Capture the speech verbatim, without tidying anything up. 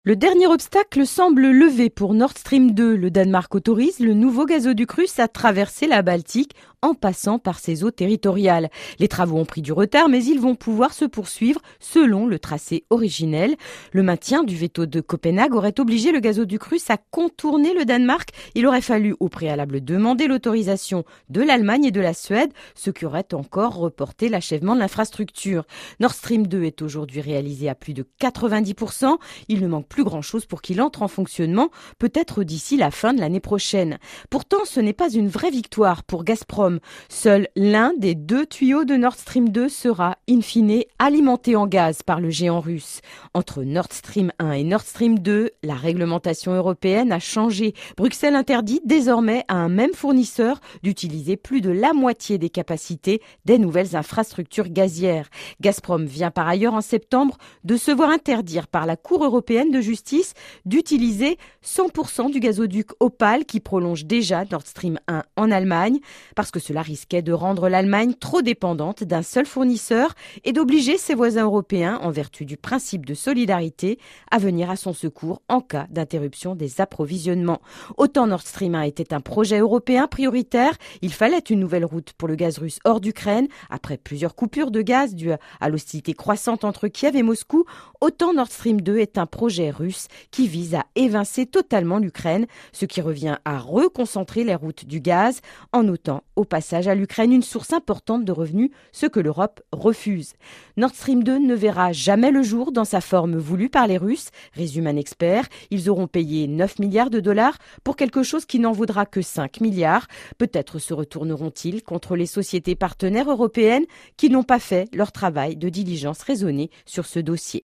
Le dernier obstacle semble levé pour Nord Stream deux. Le Danemark autorise le nouveau gazoduc russe à traverser la Baltique en passant par ses eaux territoriales. Les travaux ont pris du retard, mais ils vont pouvoir se poursuivre selon le tracé originel. Le maintien du veto de Copenhague aurait obligé le gazoduc russe à contourner le Danemark. Il aurait fallu au préalable demander l'autorisation de l'Allemagne et de la Suède, ce qui aurait encore reporté l'achèvement de l'infrastructure. Nord Stream deux est aujourd'hui réalisé à plus de quatre-vingt-dix pour cent. Il ne manque plus grand-chose pour qu'il entre en fonctionnement, peut-être d'ici la fin de l'année prochaine. Pourtant, ce n'est pas une vraie victoire pour Gazprom. Seul l'un des deux tuyaux de Nord Stream deux sera, in fine, alimenté en gaz par le géant russe. Entre Nord Stream un et Nord Stream deux, la réglementation européenne a changé. Bruxelles interdit désormais à un même fournisseur d'utiliser plus de la moitié des capacités des nouvelles infrastructures gazières. Gazprom vient par ailleurs en septembre de se voir interdire par la Cour européenne de justice d'utiliser cent pour cent du gazoduc Opal qui prolonge déjà Nord Stream un en Allemagne, parce que cela risquait de rendre l'Allemagne trop dépendante d'un seul fournisseur et d'obliger ses voisins européens, en vertu du principe de solidarité, à venir à son secours en cas d'interruption des approvisionnements. Autant Nord Stream un était un projet européen prioritaire, il fallait une nouvelle route pour le gaz russe hors d'Ukraine, après plusieurs coupures de gaz dues à l'hostilité croissante entre Kiev et Moscou, autant Nord Stream deux est un projet russe qui vise à évincer totalement l'Ukraine, ce qui revient à reconcentrer les routes du gaz en ôtant au passage à l'Ukraine une source importante de revenus, ce que l'Europe refuse. Nord Stream deux ne verra jamais le jour dans sa forme voulue par les Russes, résume un expert. Ils auront payé neuf milliards de dollars pour quelque chose qui n'en vaudra que cinq milliards. Peut-être se retourneront-ils contre les sociétés partenaires européennes qui n'ont pas fait leur travail de diligence raisonnée sur ce dossier.